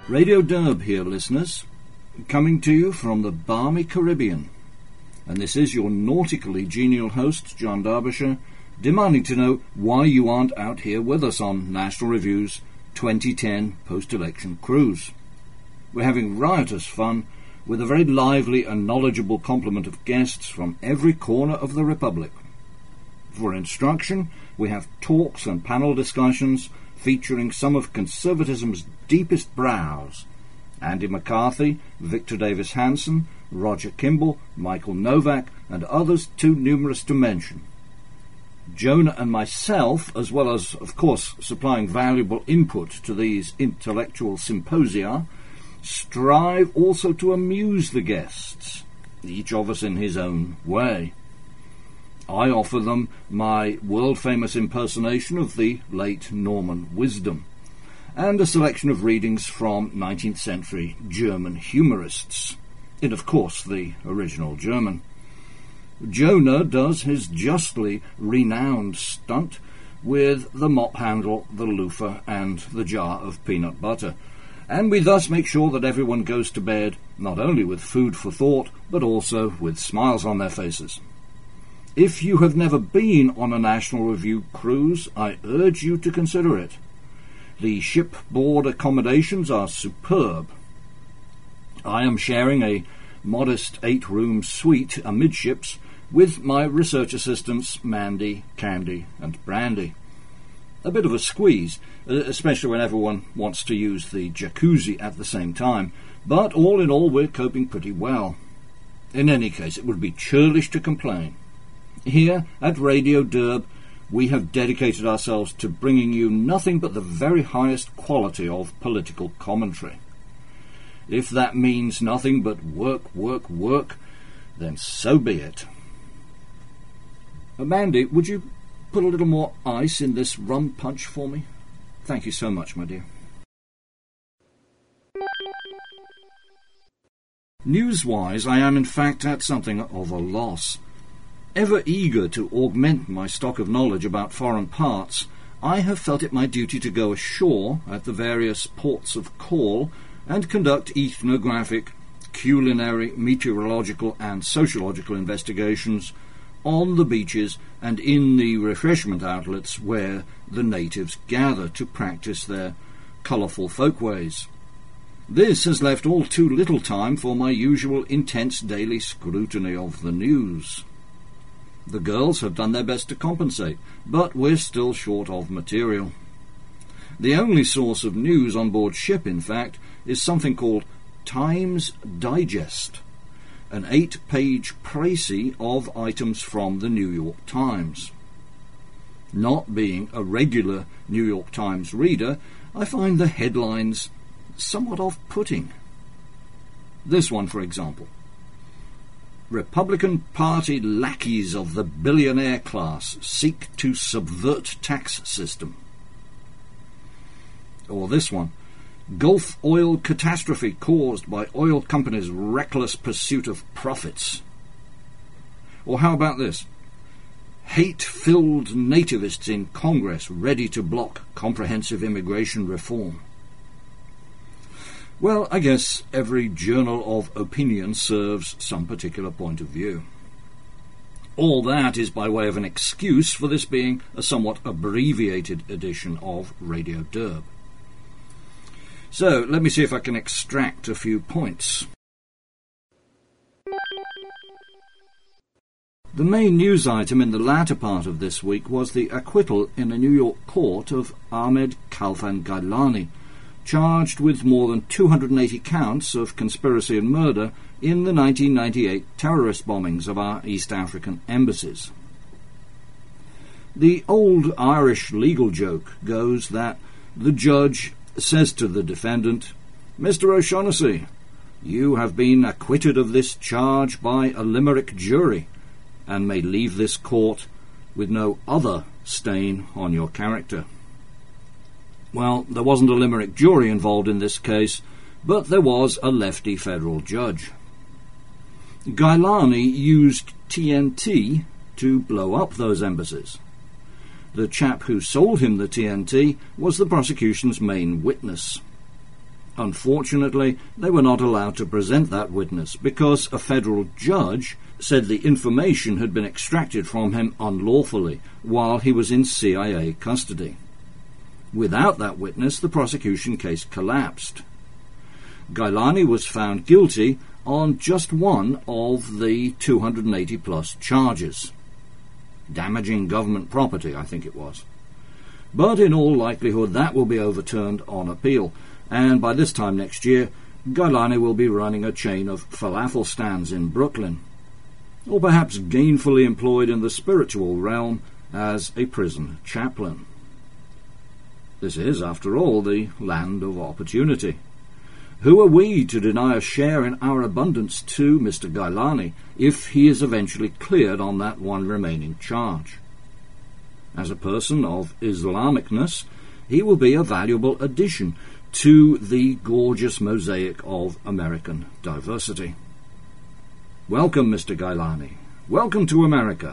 Radio Derb here, listeners, coming to you from the balmy Caribbean. And this is your nautically genial host, John Derbyshire, demanding to know why you aren't out here with us on National Review's 2010 post-election cruise. We're having riotous fun with a very lively and knowledgeable complement of guests from every corner of the Republic. For instruction, we have talks and panel discussions featuring some of conservatism's deepest brows: Andy McCarthy, Victor Davis Hanson, Roger Kimball, Michael Novak, and others too numerous to mention. Jonah and myself, as well as, of course, supplying valuable input to these intellectual symposia, strive also to amuse the guests, each of us in his own way. I offer them my world-famous impersonation of the late Norman Wisdom, and a selection of readings from 19th century German humorists, in, of course, the original German. Jonah does his justly renowned stunt with the mop handle, the loofah, and the jar of peanut butter, and we thus make sure that everyone goes to bed not only with food for thought, but also with smiles on their faces. If you have never been on a National Review cruise, I urge you to consider it. The shipboard accommodations are superb. I am sharing a modest 8-room suite amidships with my research assistants Mandy, Candy and Brandy. A bit of a squeeze, especially when everyone wants to use the jacuzzi at the same time, but all in all we're coping pretty well. In any case, it would be churlish to complain. Here at Radio Derb, we have dedicated ourselves to bringing you nothing but the very highest quality of political commentary. If that means nothing but work, work, work, then so be it. Mandy, would you put a little more ice in this rum punch for me? Thank you so much, my dear. News-wise, I am in fact at something of a loss. Ever eager to augment my stock of knowledge about foreign parts, I have felt it my duty to go ashore at the various ports of call and conduct ethnographic, culinary, meteorological and sociological investigations on the beaches and in the refreshment outlets where the natives gather to practice their colourful folkways. This has left all too little time for my usual intense daily scrutiny of the news. The girls have done their best to compensate, but we're still short of material. The only source of news on board ship, in fact, is something called Times Digest, an 8-page précis of items from the New York Times. Not being a regular New York Times reader, I find the headlines somewhat off-putting. This one, for example: Republican Party lackeys of the billionaire class seek to subvert tax system. Or this one: Gulf oil catastrophe caused by oil companies' reckless pursuit of profits. Or how about this: hate-filled nativists in Congress ready to block comprehensive immigration reform. Well, I guess every journal of opinion serves some particular point of view. All that is by way of an excuse for this being a somewhat abbreviated edition of Radio Derb. So, let me see if I can extract a few points. The main news item in the latter part of this week was the acquittal in a New York court of Ahmed Khalfan Gailani, charged with more than 280 counts of conspiracy and murder in the 1998 terrorist bombings of our East African embassies. The old Irish legal joke goes that the judge says to the defendant, "Mr. O'Shaughnessy, you have been acquitted of this charge by a Limerick jury and may leave this court with no other stain on your character." Well, there wasn't a Limerick jury involved in this case, but there was a lefty federal judge. Gailani used TNT to blow up those embassies. The chap who sold him the TNT was the prosecution's main witness. Unfortunately, they were not allowed to present that witness because a federal judge said the information had been extracted from him unlawfully while he was in CIA custody. Without that witness, the prosecution case collapsed. Gailani was found guilty on just one of the 280-plus charges. Damaging government property, I think it was. But in all likelihood that will be overturned on appeal, and by this time next year, Gailani will be running a chain of falafel stands in Brooklyn, or perhaps gainfully employed in the spiritual realm as a prison chaplain. This is, after all, the land of opportunity. Who are we to deny a share in our abundance to Mr. Gailani if he is eventually cleared on that one remaining charge? As a person of Islamicness, he will be a valuable addition to the gorgeous mosaic of American diversity. Welcome, Mr. Gailani. Welcome to America.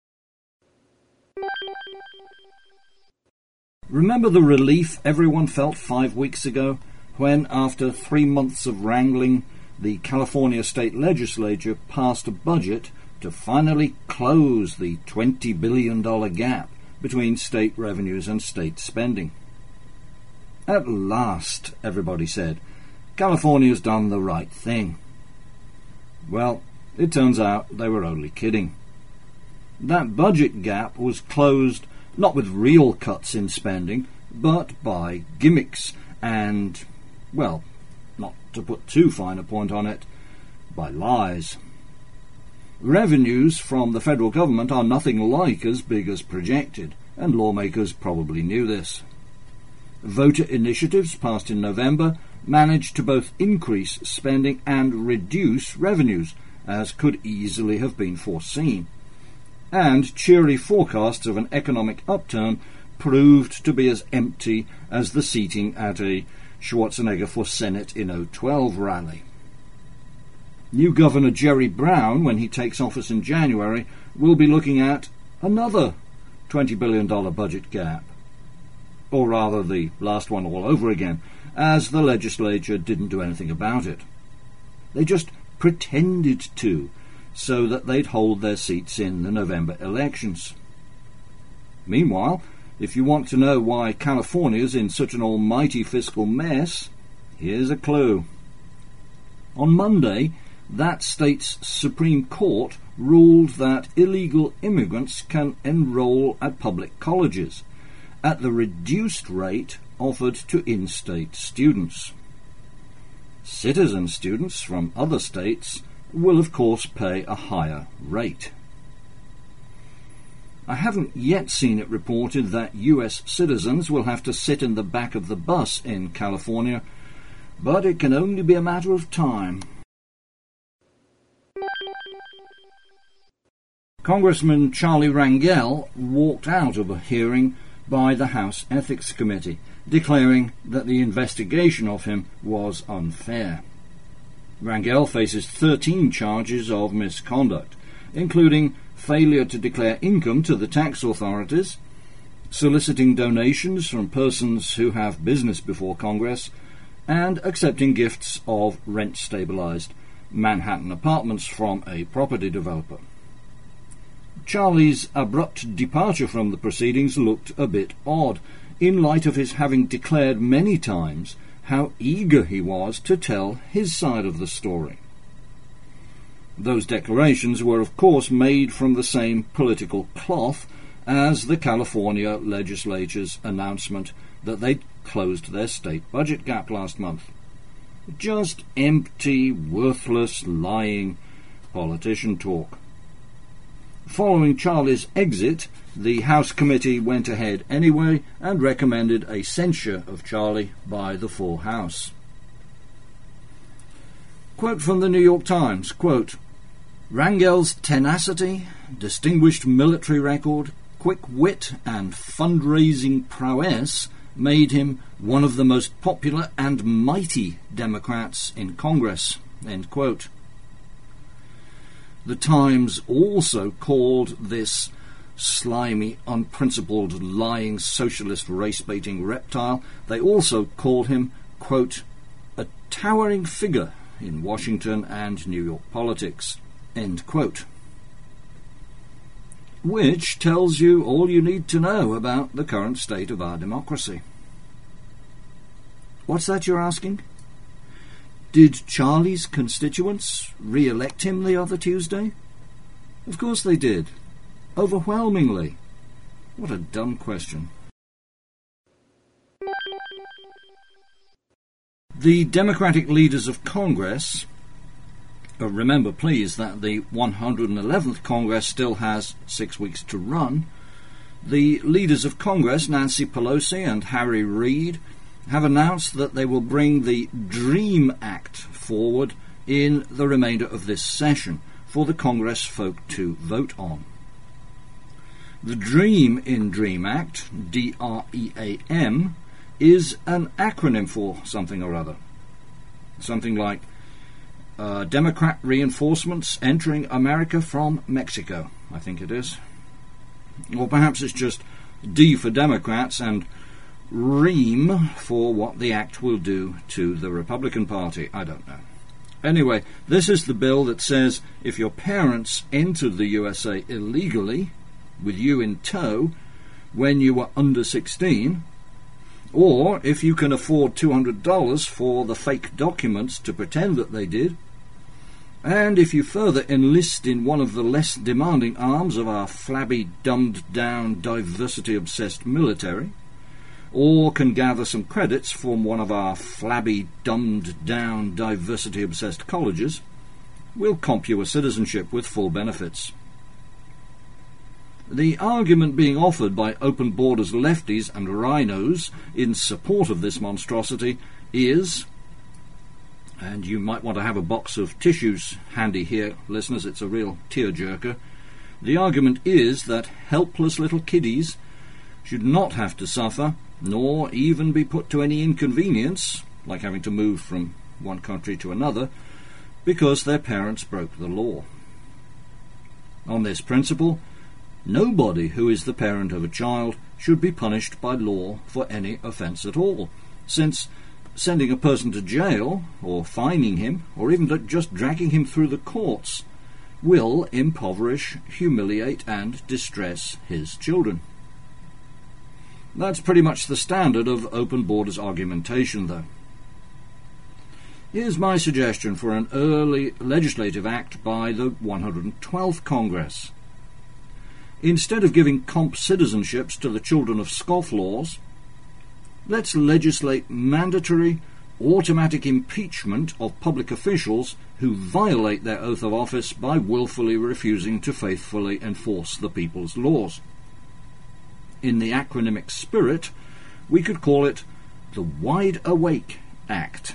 Remember the relief everyone felt 5 weeks ago when, after 3 months of wrangling, the California state legislature passed a budget to finally close the $20 billion gap between state revenues and state spending? At last, everybody said, California's done the right thing. Well, it turns out they were only kidding. That budget gap was closed not with real cuts in spending, but by gimmicks and, well, not to put too fine a point on it, by lies. Revenues from the federal government are nothing like as big as projected, and lawmakers probably knew this. Voter initiatives passed in November managed to both increase spending and reduce revenues, as could easily have been foreseen. And cheery forecasts of an economic upturn proved to be as empty as the seating at a Schwarzenegger for Senate in 2012 rally. New Governor Jerry Brown, when he takes office in January, will be looking at another $20 billion budget gap. Or rather, the last one all over again, as the legislature didn't do anything about it. They just pretended to, so that they'd hold their seats in the November elections. Meanwhile, if you want to know why California's in such an almighty fiscal mess, here's a clue. On Monday, that state's Supreme Court ruled that illegal immigrants can enroll at public colleges at the reduced rate offered to in-state students. Citizen students from other states will of course pay a higher rate. I haven't yet seen it reported that US citizens will have to sit in the back of the bus in California, but it can only be a matter of time. Congressman Charlie Rangel walked out of a hearing by the House Ethics Committee, declaring that the investigation of him was unfair. Rangel faces 13 charges of misconduct, including failure to declare income to the tax authorities, soliciting donations from persons who have business before Congress, and accepting gifts of rent-stabilized Manhattan apartments from a property developer. Charlie's abrupt departure from the proceedings looked a bit odd, in light of his having declared many times how eager he was to tell his side of the story. Those declarations were of course made from the same political cloth as the California legislature's announcement that they'd closed their state budget gap last month. Just empty, worthless, lying politician talk. Following Charlie's exit, the House committee went ahead anyway and recommended a censure of Charlie by the full House. Quote from the New York Times, quote, Rangel's tenacity, distinguished military record, quick wit and fundraising prowess made him one of the most popular and mighty Democrats in Congress, end quote. The Times also called this slimy, unprincipled, lying, socialist, race-baiting reptile, they also called him, quote, towering figure in Washington and New York politics." End quote. Which tells you all you need to know about the current state of our democracy. What's that you're asking? Did Charlie's constituents re-elect him the other Tuesday? Of course they did. Overwhelmingly. What a dumb question. The Democratic leaders of Congress, remember please that the 111th Congress still has 6 weeks to run, the leaders of Congress, Nancy Pelosi and Harry Reid, have announced that they will bring the DREAM Act forward in the remainder of this session for the Congress folk to vote on. The DREAM in DREAM Act, DREAM, is an acronym for something or other. Something like Democrat reinforcements entering America from Mexico, I think it is. Or perhaps it's just D for Democrats and REAM for what the act will do to the Republican Party. I don't know. Anyway, this is the bill that says if your parents entered the USA illegally, with you in tow, when you were under 16, or if you can afford $200 for the fake documents to pretend that they did, and if you further enlist in one of the less demanding arms of our flabby, dumbed-down, diversity-obsessed military, or can gather some credits from one of our flabby, dumbed-down, diversity-obsessed colleges, we'll comp you a citizenship with full benefits. The argument being offered by open borders lefties and rhinos in support of this monstrosity is, and you might want to have a box of tissues handy here, listeners, it's a real tearjerker, the argument is that helpless little kiddies should not have to suffer, nor even be put to any inconvenience, like having to move from one country to another, because their parents broke the law. On this principle, nobody who is the parent of a child should be punished by law for any offence at all, since sending a person to jail, or fining him, or even just dragging him through the courts, will impoverish, humiliate, and distress his children. That's pretty much the standard of open borders argumentation, though. Here's my suggestion for an early legislative act by the 112th Congress. Instead of giving comp citizenships to the children of scofflaws, let's legislate mandatory, automatic impeachment of public officials who violate their oath of office by willfully refusing to faithfully enforce the people's laws. In the acronymic spirit, we could call it the Wide Awake Act.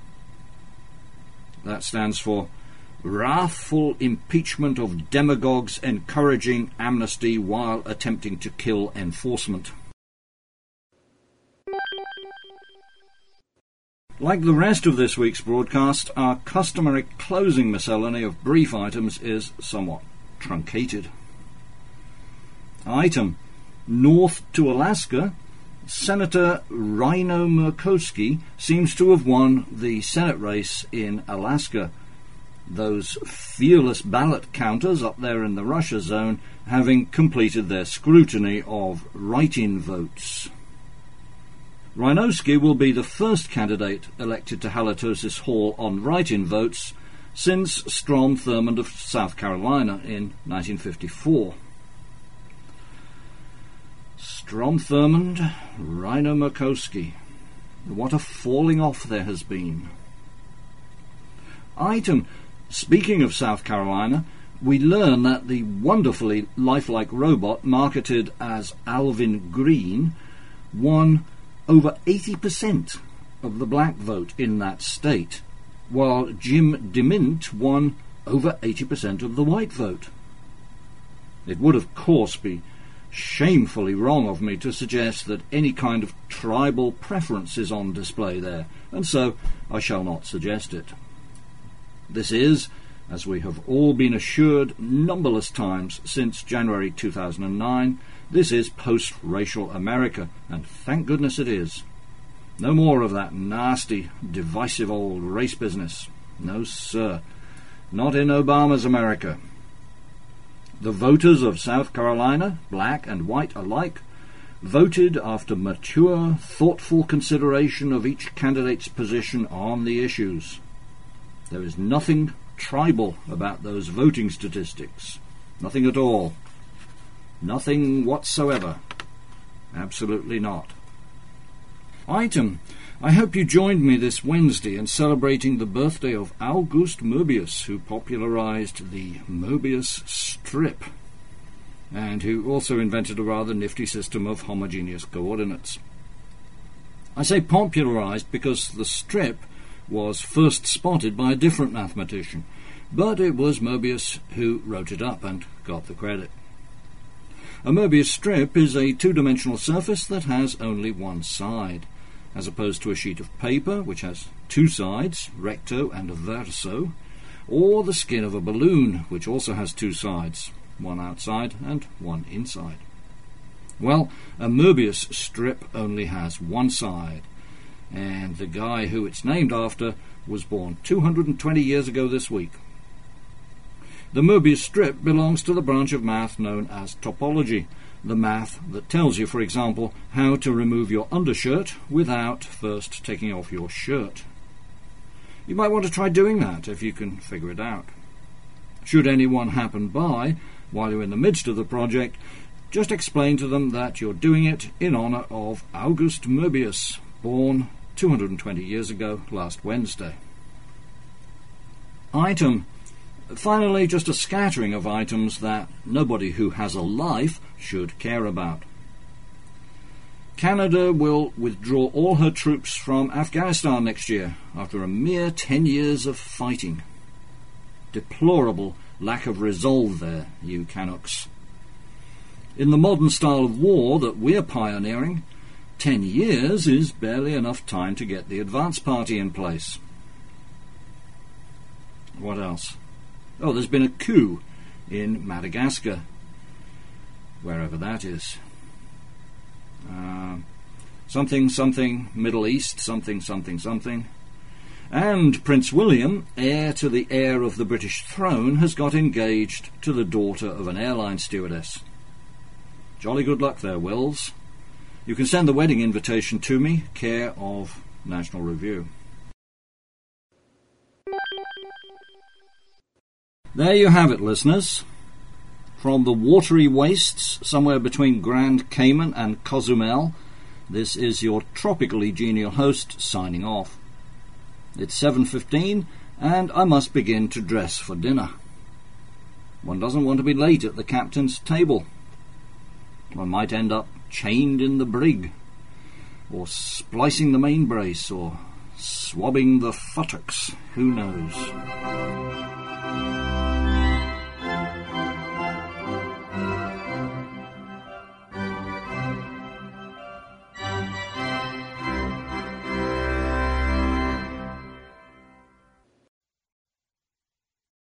That stands for Wrathful Impeachment of Demagogues Encouraging Amnesty While Attempting to Kill Enforcement. Like the rest of this week's broadcast, our customary closing miscellany of brief items is somewhat truncated. Item: North to Alaska, Senator Rhino Murkowski seems to have won the Senate race in Alaska, those fearless ballot counters up there in the Russia zone having completed their scrutiny of write-in votes. Rhinowski will be the first candidate elected to Halitosis Hall on write-in votes since Strom Thurmond of South Carolina in 1954. Strom Thurmond, Rhino Murkowski. What a falling off there has been. Item: Speaking of South Carolina, we learn that the wonderfully lifelike robot marketed as Alvin Green won over 80% of the black vote in that state, while Jim DeMint won over 80% of the white vote. It would, of course, be shamefully wrong of me to suggest that any kind of tribal preference is on display there, and so I shall not suggest it. This is, as we have all been assured numberless times since January 2009, this is post-racial America, and thank goodness it is. No more of that nasty, divisive old race business. No, sir. Not in Obama's America. The voters of South Carolina, black and white alike, voted after mature, thoughtful consideration of each candidate's position on the issues. There is nothing tribal about those voting statistics. Nothing at all. Nothing whatsoever. Absolutely not. Item. I hope you joined me this Wednesday in celebrating the birthday of August Möbius, who popularized the Möbius strip, and who also invented a rather nifty system of homogeneous coordinates. I say popularized because the strip was first spotted by a different mathematician, but it was Möbius who wrote it up and got the credit. A Möbius strip is a two-dimensional surface that has only one side, as opposed to a sheet of paper which has two sides, recto and verso, or the skin of a balloon which also has two sides, one outside and one inside. Well, a Möbius strip only has one side, and the guy who it's named after was born 220 years ago this week. The Möbius strip belongs to the branch of math known as topology, the math that tells you, for example, how to remove your undershirt without first taking off your shirt. You might want to try doing that if you can figure it out. Should anyone happen by while you're in the midst of the project, just explain to them that you're doing it in honour of August Möbius, born 220 years ago last Wednesday. Item. Finally, just a scattering of items that nobody who has a life should care about. Canada will withdraw all her troops from Afghanistan next year after a mere 10 years of fighting. Deplorable lack of resolve there, you Canucks. In the modern style of war that we're pioneering, 10 years is barely enough time to get the advance party in place. What else? Oh, there's been a coup in Madagascar, wherever that is. Something, Middle East, something. And Prince William, heir to the heir of the British throne, has got engaged to the daughter of an airline stewardess. Jolly good luck there, Wills. You can send the wedding invitation to me, care of National Review. There you have it, listeners. From the watery wastes somewhere between Grand Cayman and Cozumel, this is your tropically genial host signing off. It's 7:15 and I must begin to dress for dinner. One doesn't want to be late at the captain's table. One might end up chained in the brig, or splicing the main brace, or swabbing the futtocks, who knows.